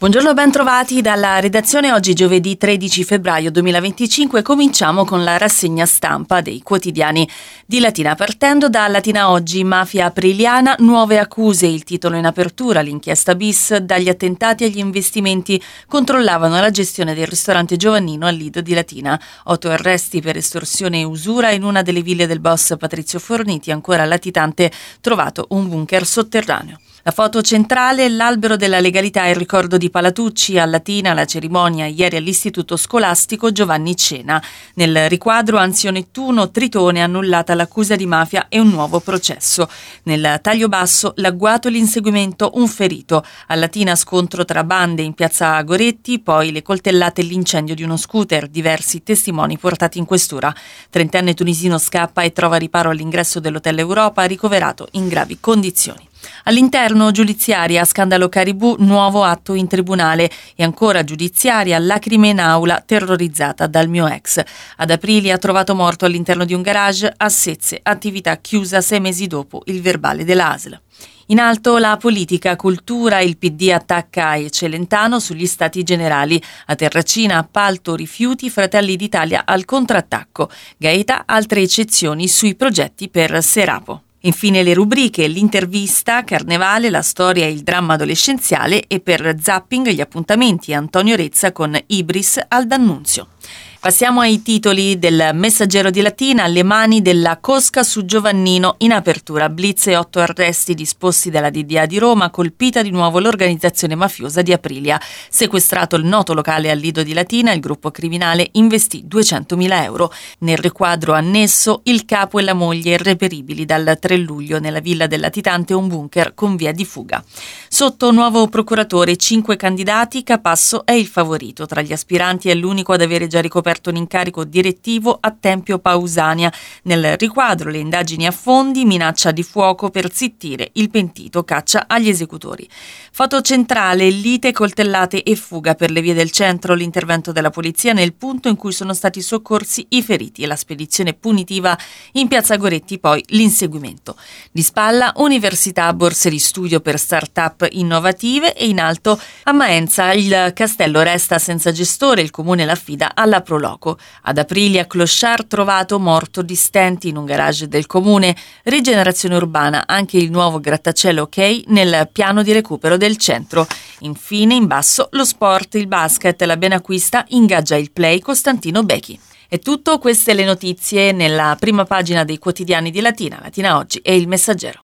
Buongiorno, ben trovati dalla redazione. Oggi giovedì 13 febbraio 2025 cominciamo con la rassegna stampa dei quotidiani di Latina. Partendo da Latina Oggi, mafia apriliana, nuove accuse, il titolo in apertura, l'inchiesta bis, dagli attentati agli investimenti controllavano la gestione del ristorante Giovannino al Lido di Latina. 8 arresti per estorsione e usura in una delle ville del boss Patrizio Forniti, ancora latitante, trovato un bunker sotterraneo. La foto centrale, l'albero della legalità e il ricordo di Palatucci. A Latina la cerimonia ieri all'Istituto Scolastico Giovanni Cena. Nel riquadro Anzio Nettuno, Tritone, annullata l'accusa di mafia e un nuovo processo. Nel taglio basso, l'agguato e l'inseguimento, un ferito. A Latina scontro tra bande in piazza Goretti, poi le coltellate e l'incendio di uno scooter, diversi testimoni portati in questura. 30enne tunisino scappa e trova riparo all'ingresso dell'Hotel Europa, ricoverato in gravi condizioni. All'interno giudiziaria, scandalo Caribou, nuovo atto in tribunale e ancora giudiziaria, lacrime in aula, terrorizzata dal mio ex. Ad Aprilia trovato morto all'interno di un garage, a Sezze, attività chiusa 6 mesi dopo il verbale della ASL. In alto la politica, cultura, il PD attacca Celentano sugli stati generali. A Terracina, appalto, rifiuti, Fratelli d'Italia al contrattacco. Gaeta, altre eccezioni sui progetti per Serapo. Infine le rubriche, l'intervista, Carnevale, la storia e il dramma adolescenziale e per Zapping gli appuntamenti Antonio Rezza con Ibris al D'Annunzio. Passiamo ai titoli del Messaggero di Latina. Le mani della cosca su Giovannino. In apertura, blitz e 8 arresti disposti dalla DDA di Roma, colpita di nuovo l'organizzazione mafiosa di Aprilia. Sequestrato il noto locale al Lido di Latina, il gruppo criminale investì 200.000 euro. Nel riquadro annesso, il capo e la moglie reperibili dal 3 luglio nella villa del latitante, un bunker con via di fuga. Sotto nuovo procuratore, 5 candidati, Capasso è il favorito. Tra gli aspiranti è l'unico ad avere già ricoperto un incarico direttivo a Tempio Pausania. Nel riquadro le indagini a fondi, minaccia di fuoco per zittire il pentito, caccia agli esecutori. Foto centrale, lite, coltellate e fuga per le vie del centro, l'intervento della polizia nel punto in cui sono stati soccorsi i feriti e la spedizione punitiva in piazza Goretti, poi l'inseguimento. Di spalla, università, borse di studio per start-up innovative e in alto a Maenza il castello resta senza gestore, il comune l'affida alla Proloco. Ad Aprilia, clochard trovato morto di stenti in un garage del comune. Rigenerazione urbana, anche il nuovo grattacielo ok nel piano di recupero del centro. Infine, in basso, lo sport, il basket, la Benacquista ingaggia il play Costantino Becchi. È tutto, queste le notizie nella prima pagina dei quotidiani di Latina, Latina Oggi e Il Messaggero.